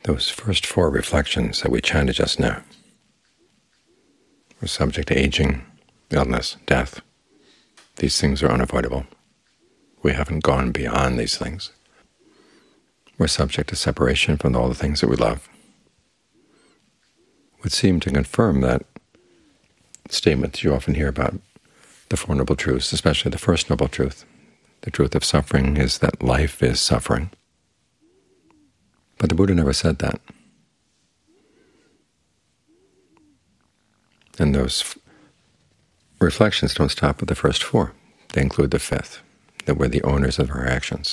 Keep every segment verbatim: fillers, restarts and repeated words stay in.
Those first four reflections that we chanted just now were subject to aging, illness, death. These things are unavoidable. We haven't gone beyond these things. We're subject to separation from all the things that we love. It would seem to confirm that statement that you often hear about the Four Noble Truths, especially the first Noble Truth. The truth of suffering is that life is suffering. But the Buddha never said that. And those reflections don't stop with the first four. They include the fifth, that we're the owners of our actions.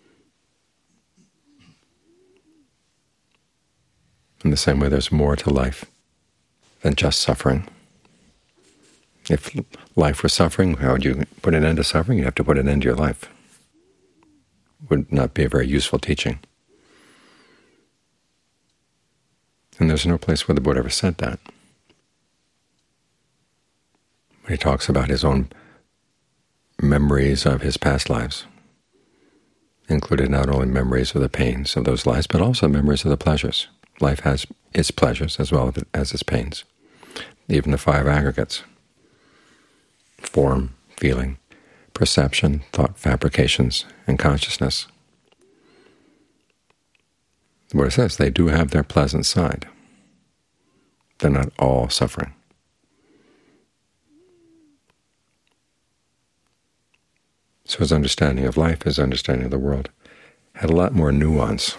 In the same way, there's more to life than just suffering. If life were suffering, how would you put an end to suffering? You'd have to put an end to your life. It would not be a very useful teaching. And there's no place where the Buddha ever said that. When he talks about his own memories of his past lives, included not only memories of the pains of those lives, but also memories of the pleasures. Life has its pleasures as well as its pains. Even the five aggregates: form, feeling, perception, thought, fabrications, and consciousness. The Buddha says they do have their pleasant side. They're not all suffering. So his understanding of life, his understanding of the world, had a lot more nuance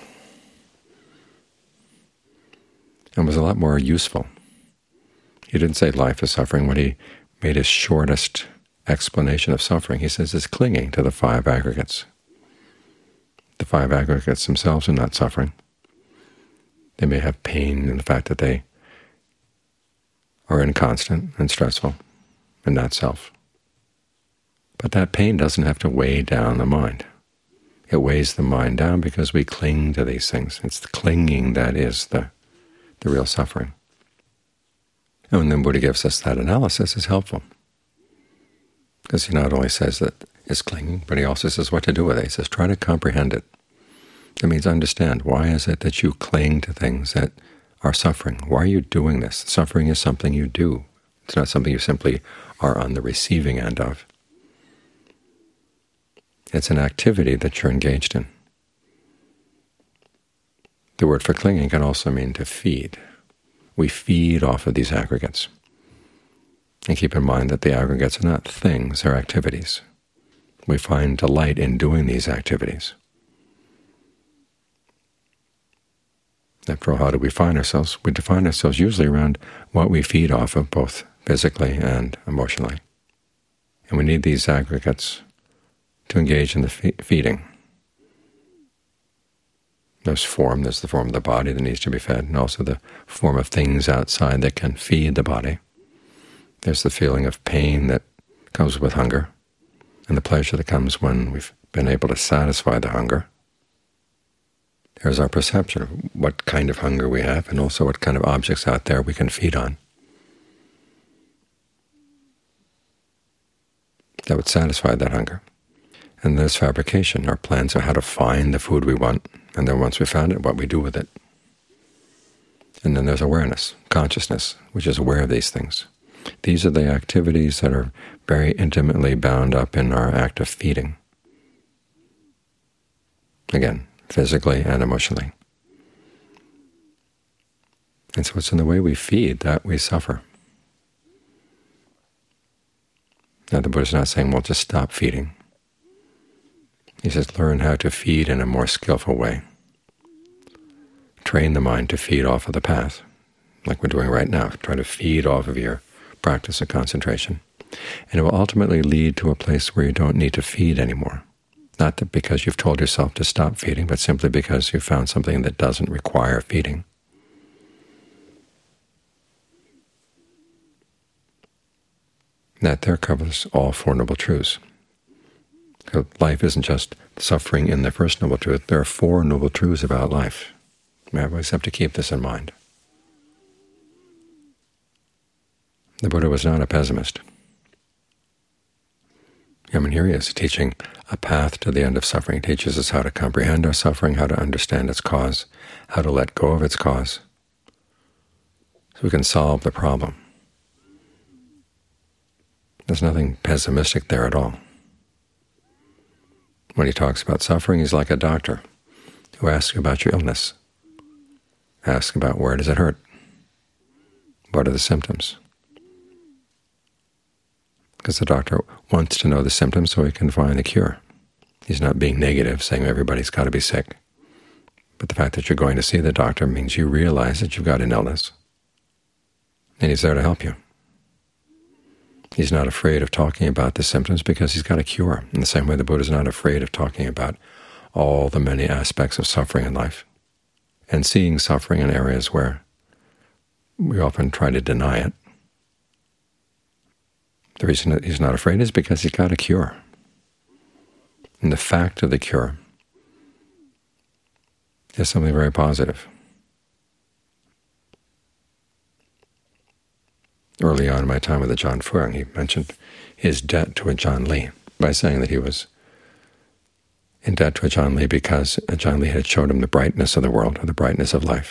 and was a lot more useful. He didn't say life is suffering when he made his shortest explanation of suffering. He says it's clinging to the five aggregates. The five aggregates themselves are not suffering. They may have pain in the fact that they are inconstant and stressful and not self. But that pain doesn't have to weigh down the mind. It weighs the mind down because we cling to these things. It's the clinging that is the, the real suffering. And when the Buddha gives us that analysis, it's helpful, because he not only says that it's clinging, but he also says what to do with it. He says try to comprehend it. That means understand, why is it that you cling to things that are suffering? Why are you doing this? Suffering is something you do. It's not something you simply are on the receiving end of. It's an activity that you're engaged in. The word for clinging can also mean to feed. We feed off of these aggregates. And keep in mind that the aggregates are not things, they're activities. We find delight in doing these activities. After all, how do we find ourselves? We define ourselves usually around what we feed off of, both physically and emotionally. And we need these aggregates to engage in the fe feeding. There's form, there's the form of the body that needs to be fed, and also the form of things outside that can feed the body. There's the feeling of pain that comes with hunger, and the pleasure that comes when we've been able to satisfy the hunger. There's our perception of what kind of hunger we have, and also what kind of objects out there we can feed on that would satisfy that hunger. And there's fabrication, our plans of how to find the food we want, and then once we found it, what we do with it. And then there's awareness, consciousness, which is aware of these things. These are the activities that are very intimately bound up in our act of feeding. Again, physically and emotionally. And so it's in the way we feed that we suffer. Now the Buddha's not saying, well, just stop feeding. He says, learn how to feed in a more skillful way. Train the mind to feed off of the path, like we're doing right now. Try to feed off of your practice of concentration. And it will ultimately lead to a place where you don't need to feed anymore. Not that because you've told yourself to stop feeding, but simply because you found something that doesn't require feeding. That there covers all Four Noble Truths. Life isn't just suffering in the first Noble Truth. There are four Noble Truths about life. We always have to keep this in mind. The Buddha was not a pessimist. I mean, here he is teaching a path to the end of suffering. He teaches us how to comprehend our suffering, how to understand its cause, how to let go of its cause, so we can solve the problem. There's nothing pessimistic there at all. When he talks about suffering, he's like a doctor who asks about your illness, asks about where does it hurt, what are the symptoms. Because the doctor wants to know the symptoms so he can find the cure. He's not being negative, saying everybody's got to be sick. But the fact that you're going to see the doctor means you realize that you've got an illness, and he's there to help you. He's not afraid of talking about the symptoms because he's got a cure. In the same way the Buddha is not afraid of talking about all the many aspects of suffering in life and seeing suffering in areas where we often try to deny it. The reason that he's not afraid is because he's got a cure. And the fact of the cure is something very positive. Early on in my time with Ajaan Fuang, he mentioned his debt to Ajaan Lee by saying that he was in debt to Ajaan Lee because Ajaan Lee had showed him the brightness of the world, or the brightness of life.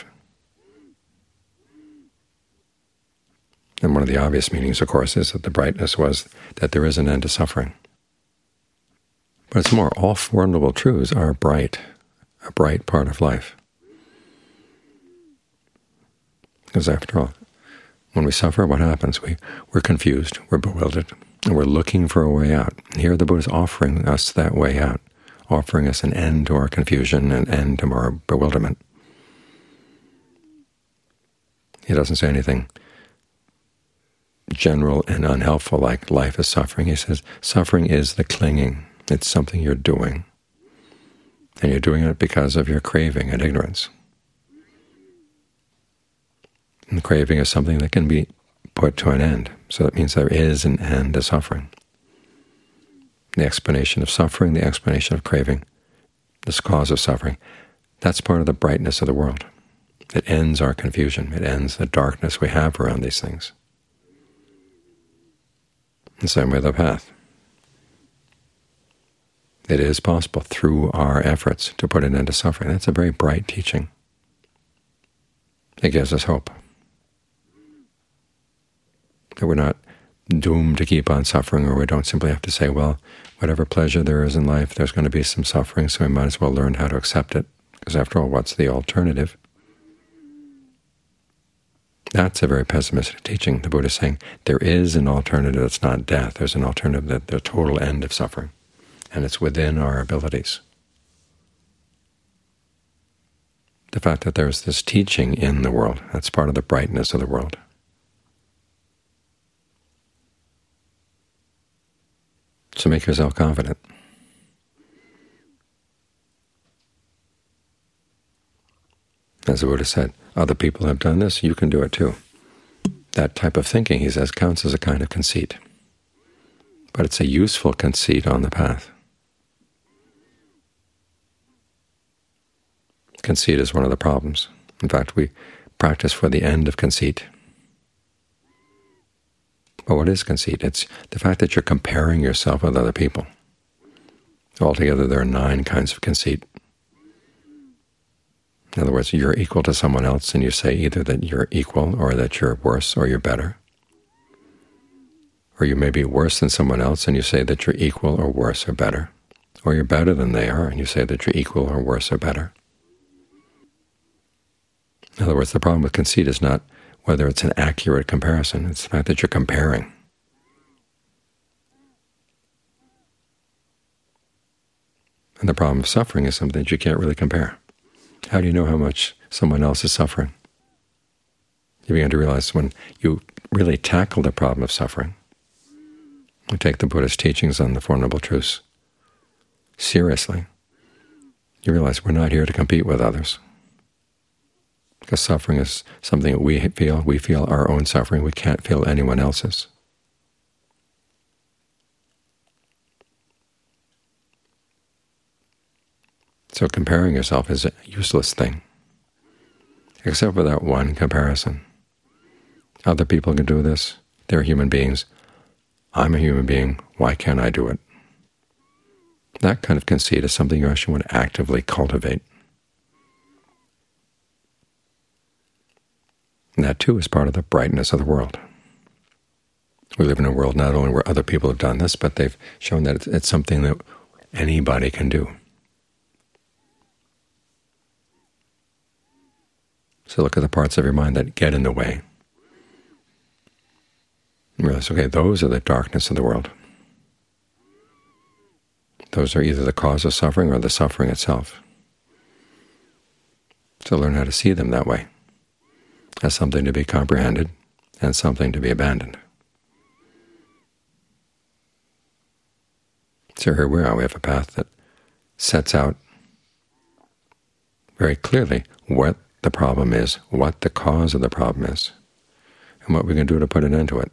And one of the obvious meanings, of course, is that the brightness was that there is an end to suffering. But it's more, all Four Noble Truths are bright, a bright part of life. Because after all, when we suffer, what happens? We, we're confused, we're bewildered, and we're looking for a way out. And here the Buddha is offering us that way out, offering us an end to our confusion, an end to our bewilderment. He doesn't say anything general and unhelpful like life is suffering. He says suffering is the clinging. It's something you're doing, and you're doing it because of your craving and ignorance. And craving is something that can be put to an end, so that means there is an end to suffering. The explanation of suffering, the explanation of craving, this cause of suffering, that's part of the brightness of the world. It ends our confusion. It ends the darkness we have around these things. The same way the path. It is possible through our efforts to put an end to suffering. That's a very bright teaching. It gives us hope that we're not doomed to keep on suffering, or we don't simply have to say, well, whatever pleasure there is in life, there's going to be some suffering, so we might as well learn how to accept it, because after all, what's the alternative? That's a very pessimistic teaching. The Buddha is saying there is an alternative that's not death. There's an alternative, that the total end of suffering, and it's within our abilities. The fact that there's this teaching in the world, that's part of the brightness of the world. So make yourself confident. As the Buddha said, other people have done this, you can do it too. That type of thinking, he says, counts as a kind of conceit. But it's a useful conceit on the path. Conceit is one of the problems. In fact, we practice for the end of conceit. But what is conceit? It's the fact that you're comparing yourself with other people. Altogether, there are nine kinds of conceit. In other words, you're equal to someone else, and you say either that you're equal or that you're worse or you're better. Or you may be worse than someone else, and you say that you're equal or worse or better. Or you're better than they are, and you say that you're equal or worse or better. In other words, the problem with conceit is not whether it's an accurate comparison. It's the fact that you're comparing. And the problem of suffering is something that you can't really compare. How do you know how much someone else is suffering? You begin to realize when you really tackle the problem of suffering, you take the Buddha's teachings on the Four Noble Truths seriously, you realize we're not here to compete with others. Because suffering is something that we feel. We feel our own suffering. We can't feel anyone else's. So comparing yourself is a useless thing, except for that one comparison. Other people can do this. They're human beings. I'm a human being. Why can't I do it? That kind of conceit is something you actually want to actively cultivate. And that, too, is part of the brightness of the world. We live in a world not only where other people have done this, but they've shown that it's, it's something that anybody can do. So look at the parts of your mind that get in the way. And realize, okay, those are the darkness of the world. Those are either the cause of suffering or the suffering itself. So learn how to see them that way, as something to be comprehended and something to be abandoned. So here we are. We have a path that sets out very clearly what the problem is, what the cause of the problem is, and what we can do to put an end to it.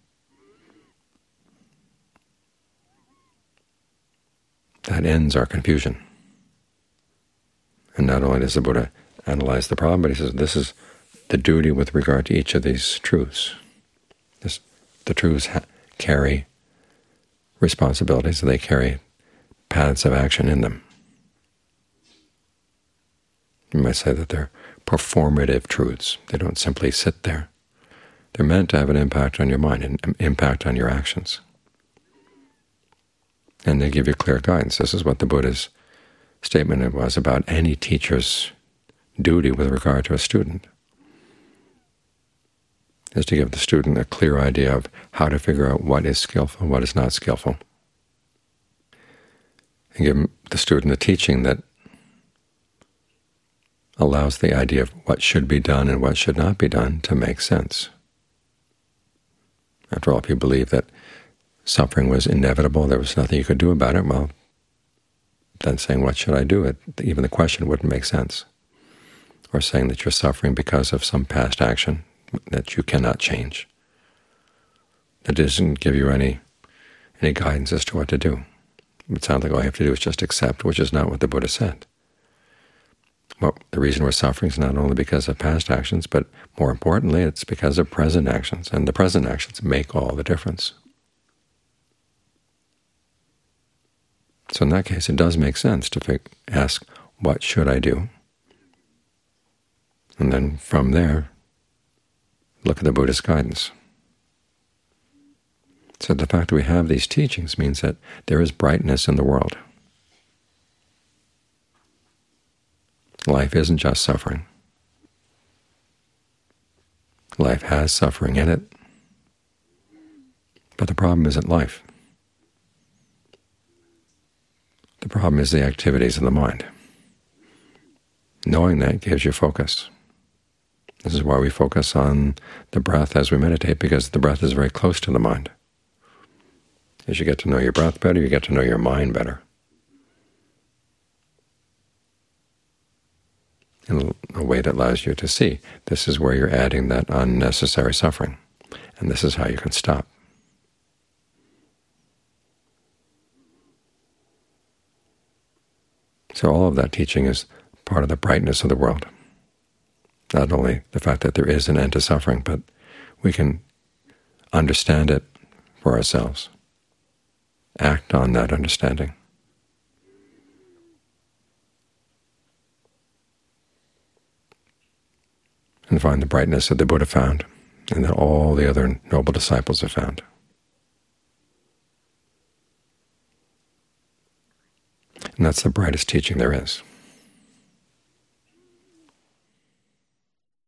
That ends our confusion. And not only does the Buddha analyze the problem, but he says this is the duty with regard to each of these truths. This, the truths ha carry responsibilities, they carry paths of action in them. You might say that they're performative truths. They don't simply sit there. They're meant to have an impact on your mind, an impact on your actions. And they give you clear guidance. This is what the Buddha's statement was about any teacher's duty with regard to a student, is to give the student a clear idea of how to figure out what is skillful, what is not skillful, and give the student a teaching that allows the idea of what should be done and what should not be done to make sense. After all, if you believe that suffering was inevitable, there was nothing you could do about it, well, then saying, what should I do? It, even the question wouldn't make sense. Or saying that you're suffering because of some past action that you cannot change. That doesn't give you any any guidance as to what to do. It sounds like all you have to do is just accept, which is not what the Buddha said. Well, the reason we're suffering is not only because of past actions, but more importantly, it's because of present actions, and the present actions make all the difference. So in that case, it does make sense to ask, what should I do? And then from there, look at the Buddhist guidance. So the fact that we have these teachings means that there is brightness in the world. Life isn't just suffering. Life has suffering in it, but the problem isn't life. The problem is the activities of the mind. Knowing that gives you focus. This is why we focus on the breath as we meditate, because the breath is very close to the mind. As you get to know your breath better, you get to know your mind better. In a way that allows you to see this is where you're adding that unnecessary suffering, and this is how you can stop. So all of that teaching is part of the brightness of the world. Not only the fact that there is an end to suffering, but we can understand it for ourselves, act on that understanding. And find the brightness that the Buddha found, and that all the other noble disciples have found. And that's the brightest teaching there is.